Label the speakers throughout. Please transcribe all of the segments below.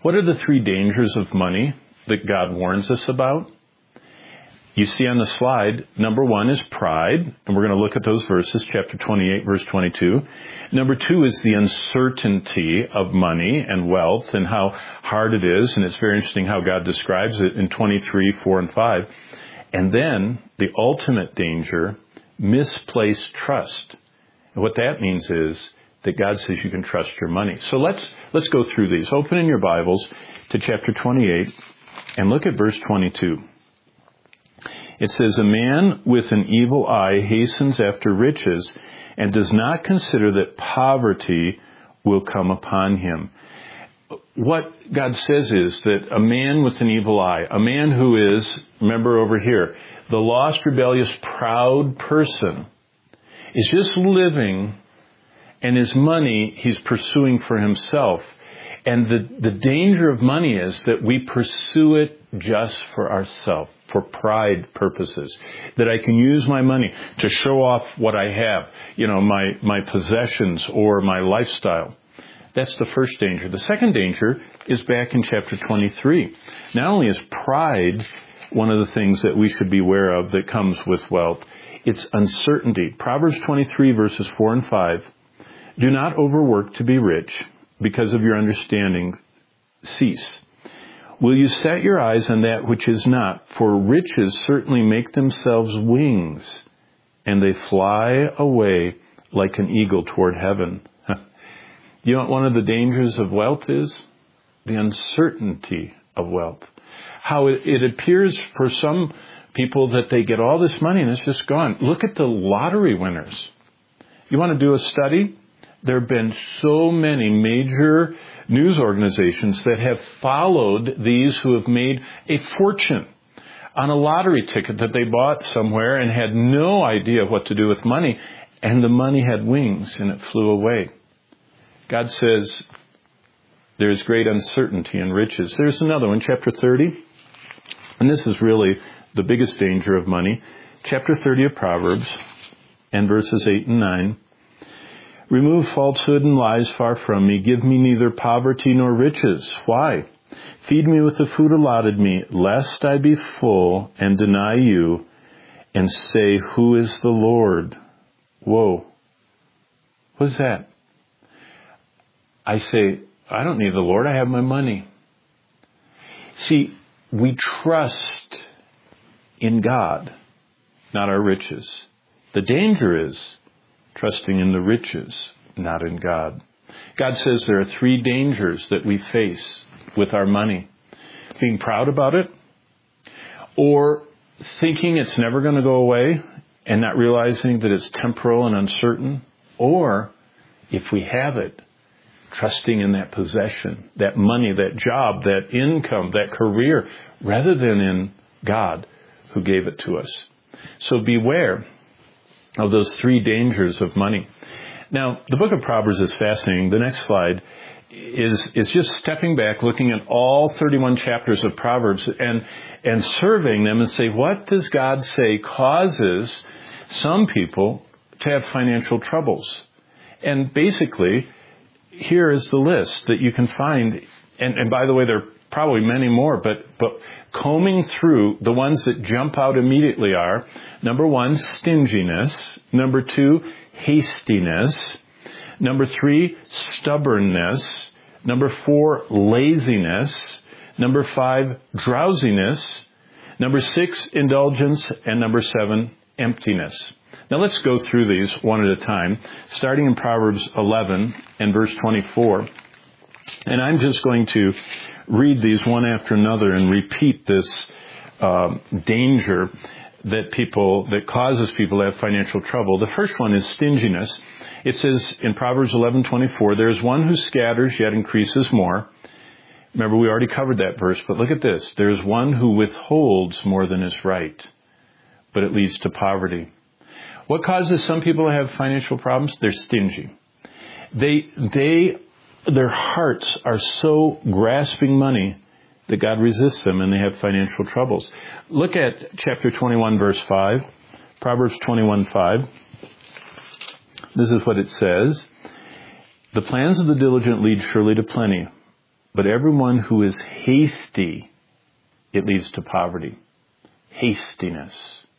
Speaker 1: What are the three dangers of money that God warns us about? You see on the slide, number one is pride, and we're going to look at those verses, chapter 28, verse 22. Number two is the uncertainty of money and wealth and how hard it is, and it's very interesting how God describes it in 23, 4, and 5. And then the ultimate danger, misplaced trust. And what that means is that God says you can trust your money. So let's go through these. Open in your Bibles to chapter 28 and look at verse 22. It says, a man with an evil eye hastens after riches and does not consider that poverty will come upon him. What God says is that a man with an evil eye, a man who is, remember over here, the lost, rebellious, proud person, is just living, and his money he's pursuing for himself. And the danger of money is that we pursue it just for ourselves, for pride purposes. That I can use my money to show off what I have, my possessions or my lifestyle. That's the first danger. The second danger is back in chapter 23. Not only is pride one of the things that we should be aware of that comes with wealth, it's uncertainty. Proverbs 23 verses 4 and 5. Do not overwork to be rich, because of your understanding cease. Will you set your eyes on that which is not? For riches certainly make themselves wings, and they fly away like an eagle toward heaven. You know what one of the dangers of wealth is? The uncertainty of wealth. How it appears for some people that they get all this money and it's just gone. Look at the lottery winners. You want to do a study? There have been so many major news organizations that have followed these who have made a fortune on a lottery ticket that they bought somewhere and had no idea what to do with money. And the money had wings and it flew away. God says there's great uncertainty in riches. There's another one, chapter 30. And this is really the biggest danger of money. Chapter 30 of Proverbs and verses 8 and 9. Remove falsehood and lies far from me. Give me neither poverty nor riches. Why? Feed me with the food allotted me, lest I be full and deny you and say, who is the Lord? Whoa. What is that? I say, I don't need the Lord. I have my money. See, we trust in God, not our riches. The danger is trusting in the riches, not in God. God says there are three dangers that we face with our money. Being proud about it, or thinking it's never going to go away and not realizing that it's temporal and uncertain, or if we have it, trusting in that possession, that money, that job, that income, that career, rather than in God who gave it to us. So beware of those three dangers of money. Now, the book of Proverbs is fascinating. The next slide is just stepping back, looking at all 31 chapters of Proverbs and surveying them and say, what does God say causes some people to have financial troubles? And basically, here is the list that you can find. And by the way, there are probably many more, but combing through, the ones that jump out immediately are, number one, stinginess. Number two, hastiness. Number three, stubbornness. Number four, laziness. Number five, drowsiness. Number six, indulgence. And number seven, emptiness. Now let's go through these one at a time, starting in Proverbs 11 and verse 24. And I'm just going to read these one after another and repeat this danger that causes people to have financial trouble. The first one is stinginess. It says in Proverbs 11:24, there is one who scatters yet increases more. Remember, we already covered that verse, but look at this. There is one who withholds more than is right, but it leads to poverty. What causes some people to have financial problems? They're stingy. Their hearts are so grasping money that God resists them and they have financial troubles. Look at chapter 21, verse 5. Proverbs 21:5. This is what it says. The plans of the diligent lead surely to plenty, But everyone who is hasty, it leads to poverty. Hastiness.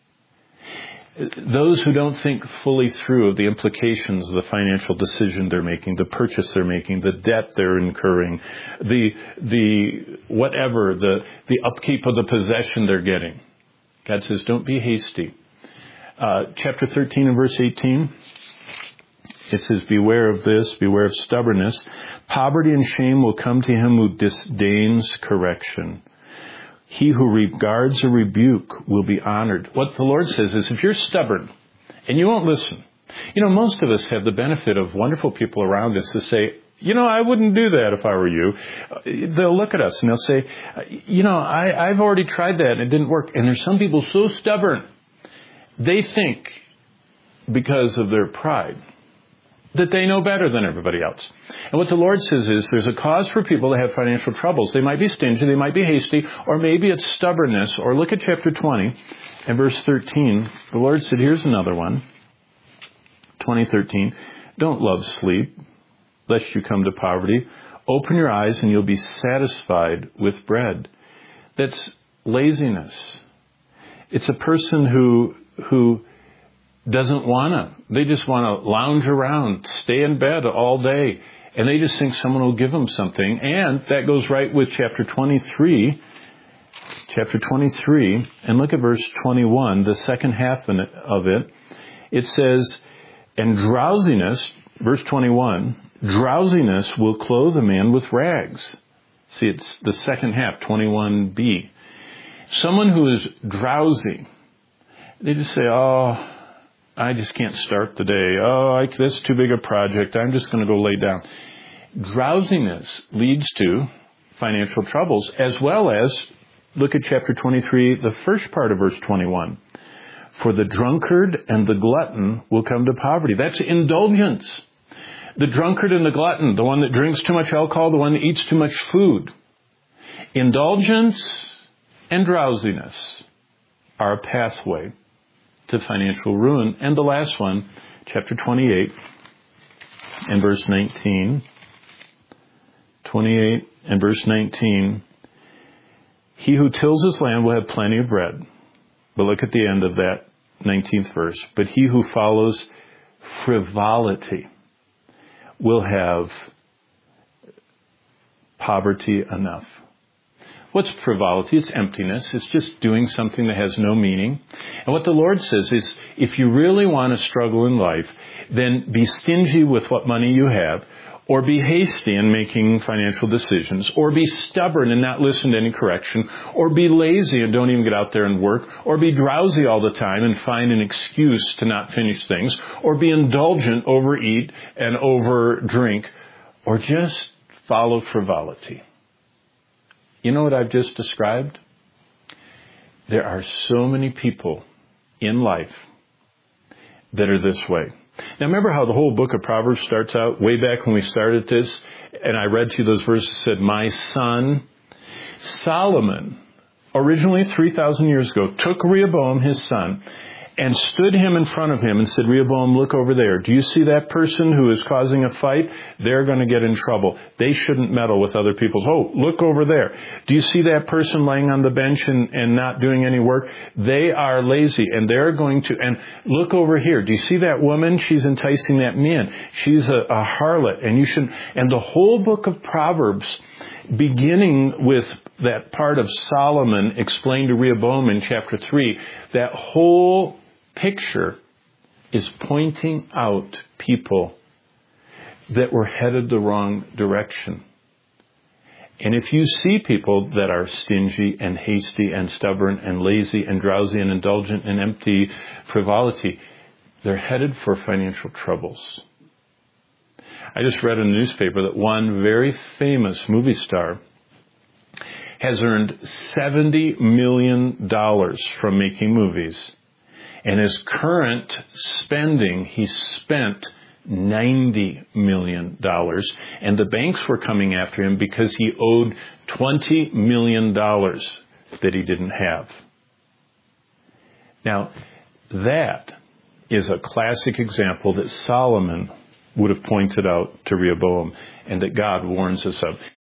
Speaker 1: Those who don't think fully through of the implications of the financial decision they're making, the purchase they're making, the debt they're incurring, the upkeep of the possession they're getting. God says, don't be hasty. Chapter 13 and verse 18, it says, beware of this, beware of stubbornness. Poverty and shame will come to him who disdains correction. He who regards a rebuke will be honored. What the Lord says is, if you're stubborn and you won't listen, most of us have the benefit of wonderful people around us to say, I wouldn't do that if I were you. They'll look at us and they'll say, I've already tried that and it didn't work. And there's some people so stubborn, they think because of their pride that they know better than everybody else. And what the Lord says is there's a cause for people to have financial troubles. They might be stingy, they might be hasty, or maybe it's stubbornness. Or look at chapter 20 and verse 13. The Lord said, here's another one. 20:13. Don't love sleep, lest you come to poverty. Open your eyes and you'll be satisfied with bread. That's laziness. It's a person who doesn't they just want to lounge around, stay in bed all day, and they just think someone will give them something. And that goes right with chapter 23, and look at verse 21, the second half of it. It says, and drowsiness, verse 21, drowsiness will clothe a man with rags. See, it's the second half, 21b. Someone who is drowsy, they just say, I just can't start the day. That's too big a project. I'm just going to go lay down. Drowsiness leads to financial troubles, as well as, look at chapter 23, the first part of verse 21. For the drunkard and the glutton will come to poverty. That's indulgence. The drunkard and the glutton, the one that drinks too much alcohol, the one that eats too much food. Indulgence and drowsiness are a pathway to financial ruin. And the last one, chapter 28 and verse 19. 28 and verse 19. He who tills his land will have plenty of bread. But look at the end of that 19th verse. But he who follows frivolity will have poverty enough. What's frivolity? It's emptiness. It's just doing something that has no meaning. And what the Lord says is, if you really want to struggle in life, then be stingy with what money you have, or be hasty in making financial decisions, or be stubborn and not listen to any correction, or be lazy and don't even get out there and work, or be drowsy all the time and find an excuse to not finish things, or be indulgent, overeat, and overdrink, or just follow frivolity. You know what I've just described? There are so many people in life that are this way. Now remember how the whole book of Proverbs starts out way back when we started this, and I read to you those verses that said, my son. Solomon, originally 3,000 years ago, took Rehoboam, his son, and stood him in front of him and said, Rehoboam, look over there. Do you see that person who is causing a fight? They're going to get in trouble. They shouldn't meddle with other people's. Oh, look over there. Do you see that person laying on the bench and not doing any work? They are lazy and they're going to, and look over here. Do you see that woman? She's enticing that man. She's a harlot, and you should, and the whole book of Proverbs, beginning with that part of Solomon explained to Rehoboam in chapter 3, that whole picture is pointing out people that were headed the wrong direction. And if you see people that are stingy and hasty and stubborn and lazy and drowsy and indulgent and empty frivolity, they're headed for financial troubles. I just read in the newspaper that one very famous movie star has earned $70 million from making movies. And his current spending, he spent $90 million. And the banks were coming after him because he owed $20 million that he didn't have. Now, that is a classic example that Solomon would have pointed out to Rehoboam and that God warns us of.